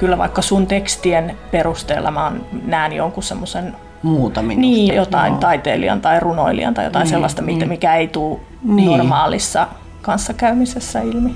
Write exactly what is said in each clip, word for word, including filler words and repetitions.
kyllä vaikka sun tekstien perusteella mä näen jonkun semmoisen muuta minusta. Niin, jotain no. taiteilijan tai runoilijan tai jotain niin, sellaista, niin. mikä ei tule niin. normaalissa kanssakäymisessä ilmi.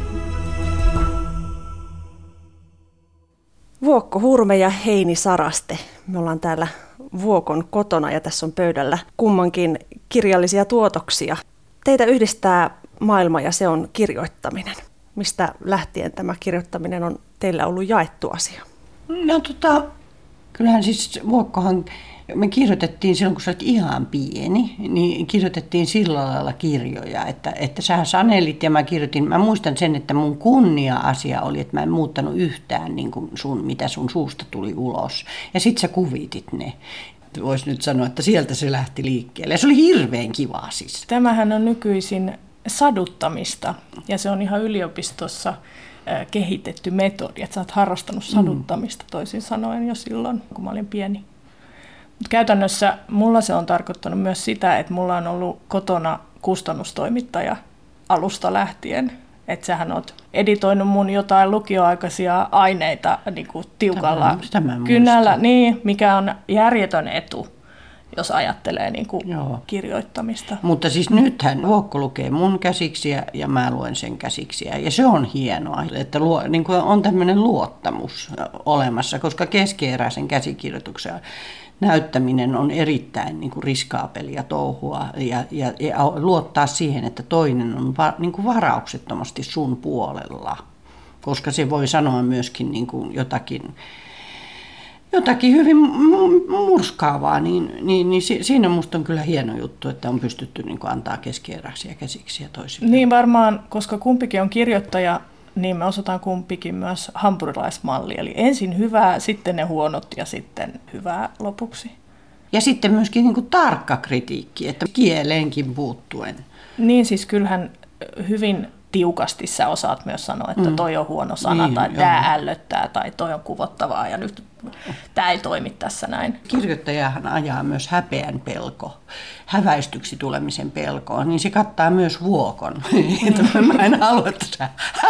Vuokko Hurme ja Heini Saraste. Me ollaan täällä Vuokon kotona ja tässä on pöydällä kummankin kirjallisia tuotoksia. Teitä yhdistää maailma ja se on kirjoittaminen. Mistä lähtien tämä kirjoittaminen on teillä ollut jaettu asia? No tota, kyllähän siis Vuokkohan, me kirjoitettiin silloin kun sä olet ihan pieni, niin kirjoitettiin sillä lailla kirjoja, että, että sä sanelit ja mä kirjoitin. Mä muistan sen, että mun kunnia-asia oli, että mä en muuttanut yhtään niin kuin sun, mitä sun suusta tuli ulos. Ja sit sä kuvitit ne. Voisi nyt sanoa, että sieltä se lähti liikkeelle. Ja se oli hirveän kivaa siis. Tämähän on nykyisin saduttamista ja se on ihan yliopistossa kehitetty metodi, että sä oot harrastanut saduttamista toisin sanoen jo silloin, kun mä olin pieni. Mut käytännössä mulla se on tarkoittanut myös sitä, että mulla on ollut kotona kustannustoimittaja alusta lähtien. Että sähän oot editoinut mun jotain lukioaikaisia aineita niin kuin tiukalla tämä, kynällä, niin, mikä on järjetön etu, jos ajattelee niin kuin kirjoittamista. Mutta siis nythän Vuokko lukee mun käsiksiä ja mä luen sen käsiksiä. Ja se on hienoa, että luo, niin kuin on tämmöinen luottamus olemassa, koska keskeeräisen käsikirjoituksen näyttäminen on erittäin niin kuin riskaapelia touhua ja, ja, ja luottaa siihen, että toinen on va, niin kuin varauksettomasti sun puolella, koska se voi sanoa myöskin niin kuin jotakin, jotakin hyvin murskaavaa, niin, niin, niin siinä musta on kyllä hieno juttu, että on pystytty niin kuin antaa keskeeräisiä käsiksiä toisille. Niin varmaan, koska kumpikin on kirjoittaja, niin me osataan kumpikin myös hampurilaismalli, eli ensin hyvää, sitten ne huonot ja sitten hyvää lopuksi. Ja sitten myöskin niin kuin tarkka kritiikki, että kieleenkin puuttuen. Niin siis kyllähän hyvin tiukasti sä osaat myös sanoa, että toi on huono sana niin, tai joo. tää ällöttää tai toi on kuvottavaa ja nyt tää ei toimi tässä näin. Kirjoittajahan ajaa myös häpeän pelko, häväistyksi tulemisen pelkoa, niin se kattaa myös Vuokon. Mm. Mä en halua, että sä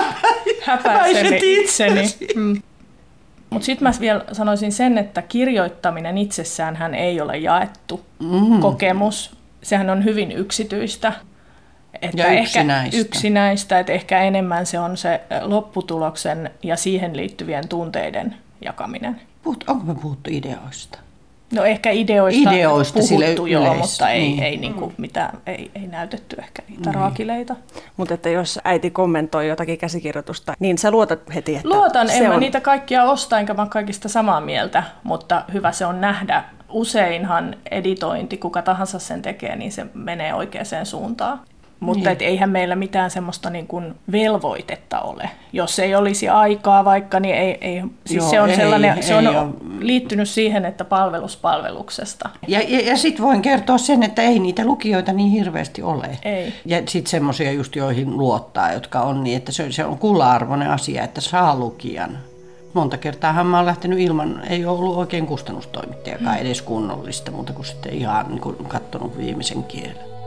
häpäiset itseni. Mm. Mutta sitten mä vielä sanoisin sen, että kirjoittaminen itsessään hän ei ole jaettu mm. kokemus. Sehän on hyvin yksityistä. Että ja ehkä yksinäistä. yksinäistä, että ehkä enemmän se on se lopputuloksen ja siihen liittyvien tunteiden jakaminen. Puhut, onko me puhuttu ideoista? No ehkä ideoista, ideoista puhuttu jo, yleis, mutta ei, niin. ei, niinku mitään, ei, ei näytetty ehkä niitä niin. raakileita. Mutta että jos äiti kommentoi jotakin käsikirjoitusta, niin sä luotat heti, että Luotan, se en on... mä niitä kaikkia osta, enkä mä kaikista samaa mieltä, mutta hyvä se on nähdä. Useinhan editointi, kuka tahansa sen tekee, niin se menee oikeaan suuntaan. Mutta et eihän meillä mitään semmoista niin kuin velvoitetta ole. Jos ei olisi aikaa vaikka, niin ei, ei, siis Joo, se on, ei, sellainen, ei se on ole. liittynyt siihen, että palvelus palveluksesta. Ja, ja, ja sitten voin kertoa sen, että ei niitä lukijoita niin hirveästi ole. Ei. Ja sitten semmoisia just joihin luottaa, jotka on niin, että se, se on kulla-arvoinen asia, että saa lukijan. Monta kertaahan mä oon lähtenyt ilman, ei ole ollut oikein kustannustoimittajakaan edes kunnollista, mutta kun sitten ihan niin kuin katsonut viimeisen kielen.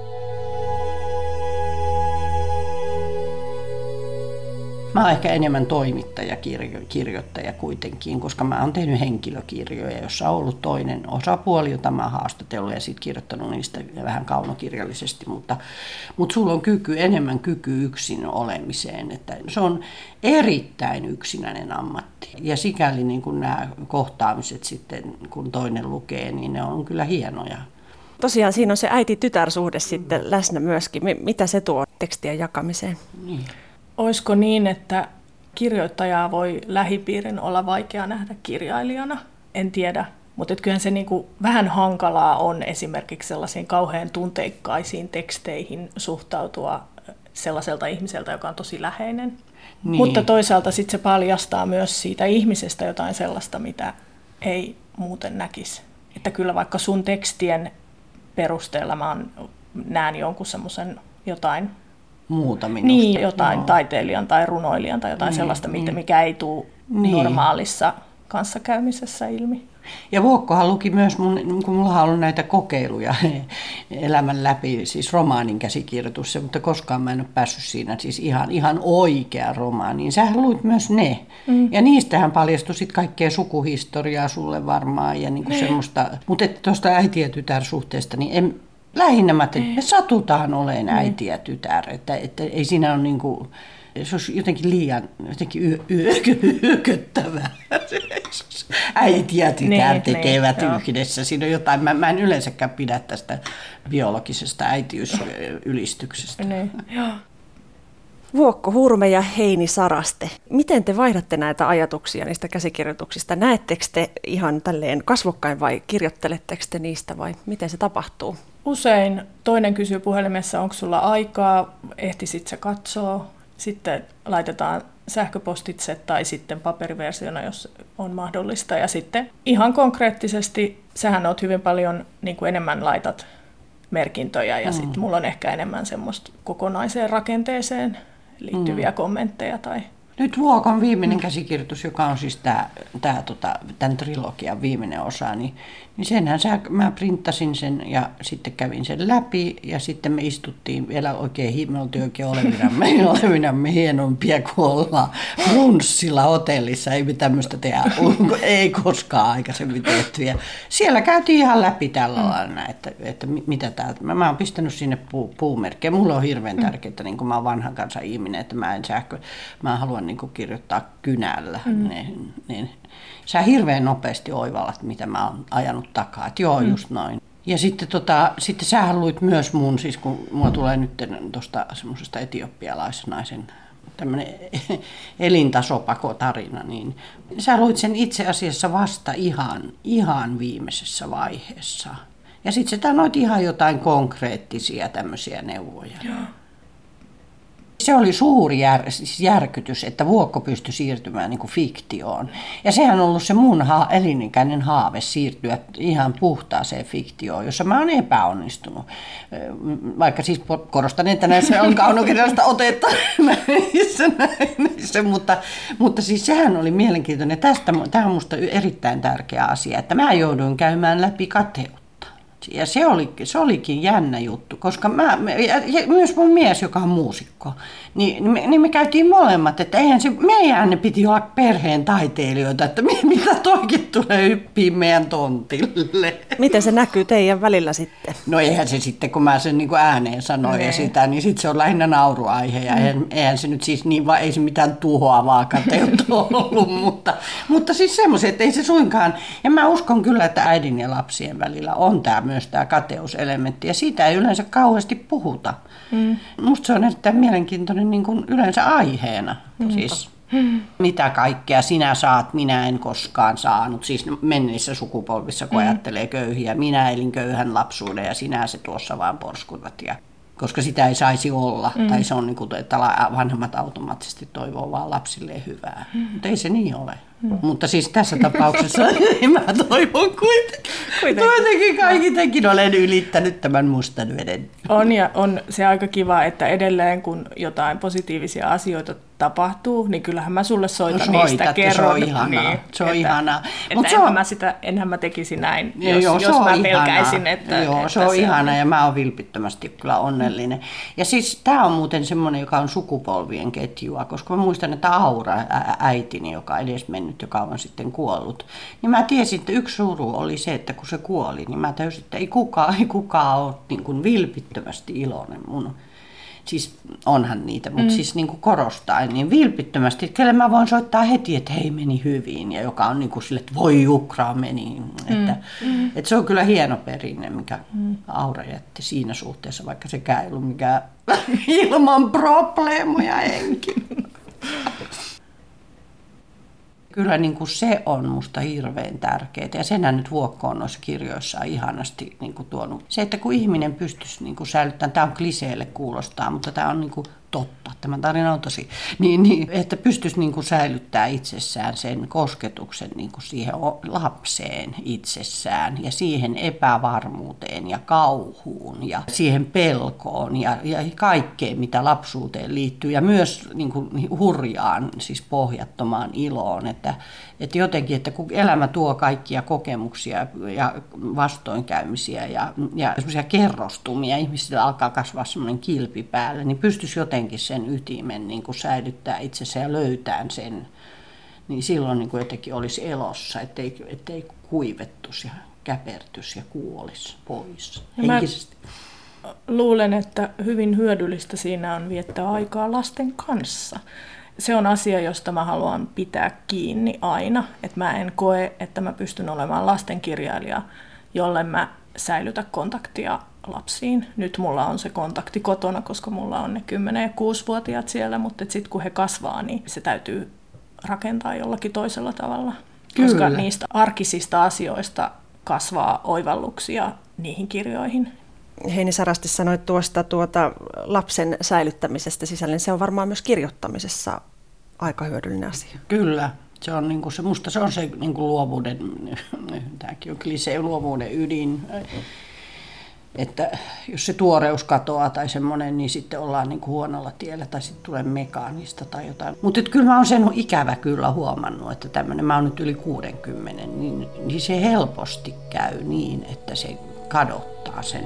Mä oon ehkä enemmän toimittaja, kirjoittaja kuitenkin, koska mä oon tehnyt henkilökirjoja, jossa on ollut toinen osapuoli, jota mä oon haastatellut ja sitten kirjoittanut niistä vähän kaunokirjallisesti, mutta, mutta sulla on kyky, enemmän kyky yksin olemiseen, että se on erittäin yksinäinen ammatti. Ja sikäli niin kun nämä kohtaamiset sitten, kun toinen lukee, niin ne on kyllä hienoja. Tosiaan siinä on se äiti-tytär-suhde sitten läsnä myöskin. Mitä se tuo tekstien jakamiseen? Niin. Olisiko niin, että kirjoittajaa voi lähipiirin olla vaikea nähdä kirjailijana? En tiedä, mutta kyllähän se niinku vähän hankalaa on esimerkiksi sellaisiin kauhean tunteikkaisiin teksteihin suhtautua sellaiselta ihmiseltä, joka on tosi läheinen. Niin. Mutta toisaalta sit se paljastaa myös siitä ihmisestä jotain sellaista, mitä ei muuten näkisi. Että kyllä vaikka sun tekstien perusteella mä näen jonkun semmoisen jotain muuta minusta. Niin, jotain no. taiteilijan tai runoilijan tai jotain niin, sellaista, niin. mikä ei tule niin. normaalissa kanssakäymisessä ilmi. Ja Vuokkohan luki myös, mun, kun mulla on ollut näitä kokeiluja elämän läpi, siis romaanin käsikirjoitus, mutta koskaan mä en ole päässyt siinä siis ihan, ihan oikea romaaniin. Sähän luit myös ne. Mm. Ja niistähän paljastui sitten kaikkea sukuhistoriaa sulle varmaan ja niinku semmoista. Mutta tuosta äiti- ja tytär-suhteesta, niin en, lähinnä mä tein, me satutaan olemaan äiti ja tytär, että, että ei siinä ole niinku... Se olisi jotenkin liian jotenkin yö, yö, yököttävää. Äiti ja tytär niin, tekevät niin, yhdessä. Siinä on jotain. Mä, mä en yleensäkään pidä tästä biologisesta äitiysylistyksestä. Niin, Vuokko Hurme ja Heini Saraste. Miten te vaihdatte näitä ajatuksia niistä käsikirjoituksista? Näettekö te ihan tälleen kasvokkain vai kirjoitteletteko te niistä vai miten se tapahtuu? Usein toinen kysyy puhelimessa, onko sulla aikaa, ehtisit sä katsoa. Sitten laitetaan sähköpostitse tai sitten paperiversiona, jos on mahdollista. Ja sitten ihan konkreettisesti, sähän oot hyvin paljon niin kuin enemmän laitat merkintöjä ja mm. sitten mulla on ehkä enemmän semmoista kokonaiseen rakenteeseen liittyviä mm. kommentteja. Tai... Nyt Vuokon viimeinen käsikirjoitus, joka on siis tämä, tämä, tota, tämän trilogian viimeinen osa, niin, niin senhän sä, mä printtasin sen ja sitten kävin sen läpi ja sitten me istuttiin vielä oikein, me oltiin oikein olevinamme, olevinamme hienompia kuin ollaan Brunssilla hotellissa, ei mitään tämmöistä tehdä, ei koskaan aikaisemmin tehty. Ja siellä käytiin ihan läpi tällä mm. lailla, että, että mitä tämä, mä, mä oon pistänyt sinne puu, puumerkkejä, mulle on hirveän tärkeää, niin kuin mä oon vanhan kansan ihminen, että mä en sähkö, mä haluan niin kuin kirjoittaa kynällä, mm. niin, niin sä hirveän nopeasti oivallat, mitä mä oon ajanut takaa, että joo, mm. just noin. Ja sitten, tota, sitten sähän luit myös mun, siis kun mulla tulee nyt tuosta semmoisesta etiopialaisnaisen tämmöinen elintasopakotarina, niin sä luit sen itse asiassa vasta ihan, ihan viimeisessä vaiheessa. Ja sitten sä annoit ihan jotain konkreettisia tämmöisiä neuvoja. Joo. Se oli suuri jär, siis järkytys, että Vuokko pystyi siirtymään niin kuin fiktioon. Ja sehän on ollut se mun ha- elinikäinen haave siirtyä ihan puhtaaseen fiktioon, jossa mä oon epäonnistunut. Vaikka siis korostan, että näissä on kaunokirjallista otetta näissä, näissä mutta, mutta siis sehän oli mielenkiintoinen. Tästä, tämä on musta erittäin tärkeä asia, että mä jouduin käymään läpi kateutta. Ja se, oli, se olikin jännä juttu, koska mä, ja myös mun mies, joka on muusikko, niin, niin, me, niin me käytiin molemmat, että eihän se, meidän ne piti olla perheen taiteilijoita, että mitä toikin tulee hyppiin meidän tontille. Miten se näkyy teidän välillä sitten? No eihän se sitten, kun mä sen niin kuin ääneen sanoin ja sitä, niin sitten se on lähinnä nauruaihe ja eihän, eihän se nyt siis niin, vaan ei se mitään tuhoavaa kateutta ollut, mutta, mutta siis semmoiset, että ei se suinkaan, ja mä uskon kyllä, että äidin ja lapsien välillä on tämä myös tämä kateuselementti, ja siitä ei yleensä kauheasti puhuta. Mm. Musta se on erittäin mielenkiintoinen niin kuin yleensä aiheena. Mm. Siis, mm. mitä kaikkea sinä saat, minä en koskaan saanut. Siis menneissä sukupolvissa, kun mm. ajattelee köyhiä. Minä elin köyhän lapsuuden ja sinä se tuossa vaan porskutat. Ja, koska sitä ei saisi olla. Mm. Tai se on niin kuin, että vanhemmat automaattisesti toivoo vaan lapsilleen hyvää. Mm. Mutta ei se niin ole. Mm. Mutta siis tässä tapauksessa mä toivon kuitenkin. Kuitenkin, kuitenkin kaikitenkin olen ylittänyt tämän mustan veden. On ja on se aika kiva, että edelleen kun jotain positiivisia asioita tapahtuu, niin kyllähän mä sulle soitan no, soitat, niistä, kerron. Se on ihanaa. Niin, se on että, ihanaa. Että Mut enhän, on... mä sitä, enhän mä tekisi näin, jos, joo, jos mä pelkäisin. Että, joo, että se on se ihanaa on... ja mä oon vilpittömästi kyllä onnellinen. Ja siis tää on muuten semmoinen, joka on sukupolvien ketjua, koska mä muistan, että Aura, ä- äitini, joka edes mennyt, joka on sitten kuollut, niin mä tiesin, että yksi suru oli se, että kun se kuoli, niin mä täysin, että ei kukaan, ei kukaan ole niin kuin vilpittömästi iloinen mun. Siis onhan niitä, mutta mm. siis niin kuin korostaen, niin vilpittömästi, että kelle mä voin soittaa heti, että hei, meni hyvin, ja joka on niin kuin sille, että voi Ukraa meni. Mm. Että, mm. että se on kyllä hieno perinne, mikä mm. Aura jätti siinä suhteessa, vaikka sekään ei ollut mikään ilman probleemoja henkilö. Kyllä niin kuin se on musta hirveän tärkeää, ja senhän nyt Vuokko on noissa kirjoissaan ihanasti niin kuin tuonut. Se, että kun ihminen pystyisi niin kuin säilyttämään, tämä on kliseelle kuulostaa, mutta tämä on niin kuin totta, tämä tarina on tosi, niin, niin, että pystyisi niin kuin säilyttämään itsessään sen kosketuksen niin kuin siihen lapseen itsessään ja siihen epävarmuuteen ja kauhuun ja siihen pelkoon ja, ja kaikkeen, mitä lapsuuteen liittyy ja myös niin kuin hurjaan, siis pohjattomaan iloon, että, että jotenkin, että kun elämä tuo kaikkia kokemuksia ja vastoinkäymisiä ja, ja semmoisia kerrostumia, ihmisillä alkaa kasvaa semmoinen kilpi päälle, niin pystyisi jotenkin sen ytimen niin kuin säilyttää itsensä ja löytää sen, niin silloin niin kuin jotenkin olisi elossa, ettei, ettei kuivettuisi ja käpertyisi ja kuolisi pois henkisesti. Mä luulen, että hyvin hyödyllistä siinä on viettää aikaa lasten kanssa. Se on asia, josta mä haluan pitää kiinni aina, että mä en koe, että mä pystyn olemaan lastenkirjailija, jolle mä säilytä kontaktia lapsiin. Nyt mulla on se kontakti kotona, koska mulla on ne kymmenen- ja kuusivuotiaat siellä, mutta sitten kun he kasvaa, niin se täytyy rakentaa jollakin toisella tavalla. Kyllä. Koska niistä arkisista asioista kasvaa oivalluksia niihin kirjoihin. Heini Sarasti sanoi tuosta tuota lapsen säilyttämisestä sisällä, se on varmaan myös kirjoittamisessa aika hyödyllinen asia. Kyllä. Se on niin kuin se, musta se on se niin kuin luovuuden, tämäkin on klisee, luovuuden ydin, että jos se tuoreus katoaa tai semmoinen, niin sitten ollaan niin kuin huonolla tiellä tai sitten tulee mekaanista tai jotain. Mutta kyllä mä oon sen ikävä kyllä huomannut, että tämmöinen, mä oon nyt yli kuusikymmentä, niin, niin se helposti käy niin, että se kadottaa sen.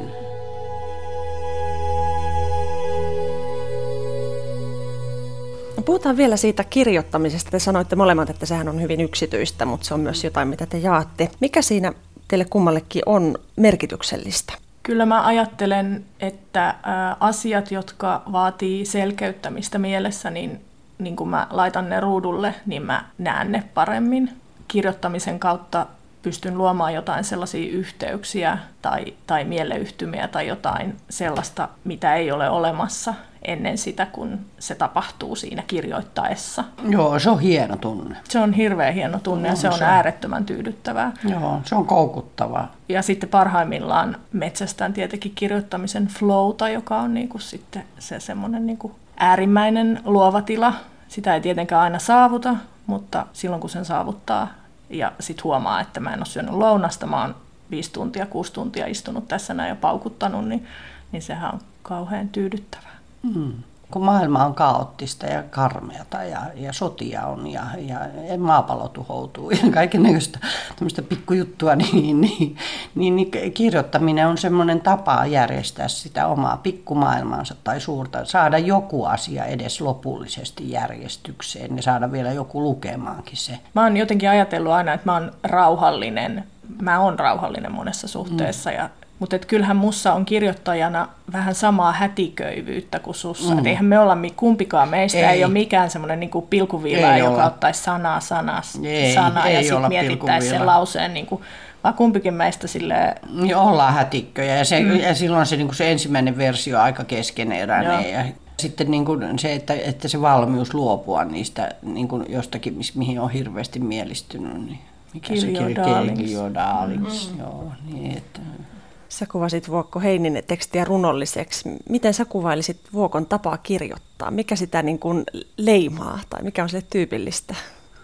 No puhutaan vielä siitä kirjoittamisesta. Te sanoitte molemmat, että sehän on hyvin yksityistä, mutta se on myös jotain, mitä te jaatte. Mikä siinä teille kummallekin on merkityksellistä? Kyllä mä ajattelen, että asiat, jotka vaatii selkeyttämistä mielessä, niin, niin kun mä laitan ne ruudulle, niin mä näen ne paremmin. Kirjoittamisen kautta pystyn luomaan jotain sellaisia yhteyksiä tai, tai mieleyhtymiä tai jotain sellaista, mitä ei ole olemassa ennen sitä, kun se tapahtuu siinä kirjoittaessa. Joo, se on hieno tunne. Se on hirveän hieno tunne ja se on äärettömän tyydyttävää. Joo, se on koukuttavaa. Ja sitten parhaimmillaan metsästään tietenkin kirjoittamisen flowta, joka on niinku sitten se semmoinen niinku äärimmäinen luova tila. Sitä ei tietenkään aina saavuta, mutta silloin kun sen saavuttaa ja sitten huomaa, että mä en ole syönyt lounasta, mä oon viisi tuntia, kuusi tuntia istunut tässä näin ja paukuttanut, niin, niin sehän on kauhean tyydyttävää. Mm. Kun maailma on kaoottista ja karmeata ja, ja sotia on ja, ja maapallo tuhoutuu ja kaikennäköistä tämmöistä pikkujuttua, niin, niin, niin, niin kirjoittaminen on semmoinen tapa järjestää sitä omaa pikkumaailmaansa tai suurta, saada joku asia edes lopullisesti järjestykseen ja saada vielä joku lukemaankin se. Mä oon jotenkin ajatellut aina, että mä oon rauhallinen. Mä oon rauhallinen monessa suhteessa mm. ja mutta kyllähän mussa on kirjoittajana vähän samaa hätiköivyyttä kuin sussa. Mm. Eihän me olla kumpikaan meistä, ei, ei ole mikään semmoinen niinku pilkuviila, joka olla. Ottaisi sanaa sanaa ei, sanaa ei ja sitten mietittäisi sen lauseen. Niinku, vaan kumpikin meistä silleen... Ja ollaan hätikköjä ja, se, mm. ja silloin se, niinku se ensimmäinen versio on aika keskeneräinen. Ja sitten niinku se, että, että se valmius luopua niistä niinku jostakin, mihin on hirveästi mielistynyt. Niin mikä Kill se your darlings. Kill your darlings. Mm. Joo, niin että... Sä kuvasit Vuokko Heinin tekstiä runolliseksi. Miten sä kuvailisit Vuokon tapaa kirjoittaa? Mikä sitä niin kuin leimaa tai mikä on sille tyypillistä?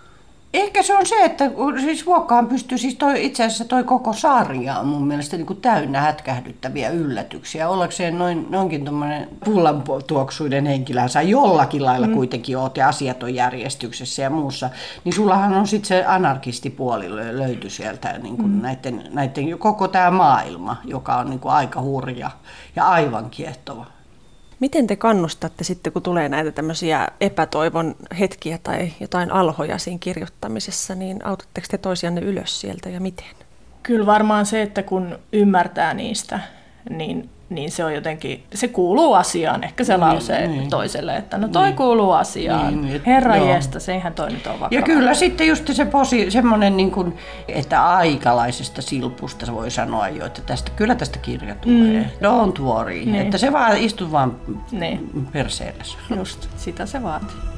Ehkä se on se, että siis Vuokkaan pystyy, siis toi, itse asiassa toi koko sarja on mun mielestä niin kuin täynnä hätkähdyttäviä yllätyksiä. Ollakseen noin, noinkin tuommoinen pullantuoksuinen henkilö, sä jollakin lailla mm. kuitenkin oot ja asiat on järjestyksessä ja muussa, niin sullahan on sitten se anarkistipuoli löyty sieltä niin kuin mm. näiden, näiden, koko tämä maailma, joka on niin kuin aika hurja ja aivan kiehtova. Miten te kannustatte sitten, kun tulee näitä tämmöisiä epätoivon hetkiä tai jotain alhoja siinä kirjoittamisessa, niin autatteko te toisianne ylös sieltä ja miten? Kyllä varmaan se, että kun ymmärtää niistä, niin, niin se on jotenkin, se kuuluu asiaan. Ehkä se lausee niin, niin. toiselle, että no toi niin. kuuluu asiaan. Niin, Herra jestä, se eihän toi nyt ole vakava. Ja kyllä sitten just se posi, semmoinen, niin kuin, että aikalaisesta silpusta voi sanoa jo, että tästä, kyllä tästä kirja tulee. Mm. Don't worry, niin. että se vaan istut vaan niin. perseellesi. Just, sitä se vaatii.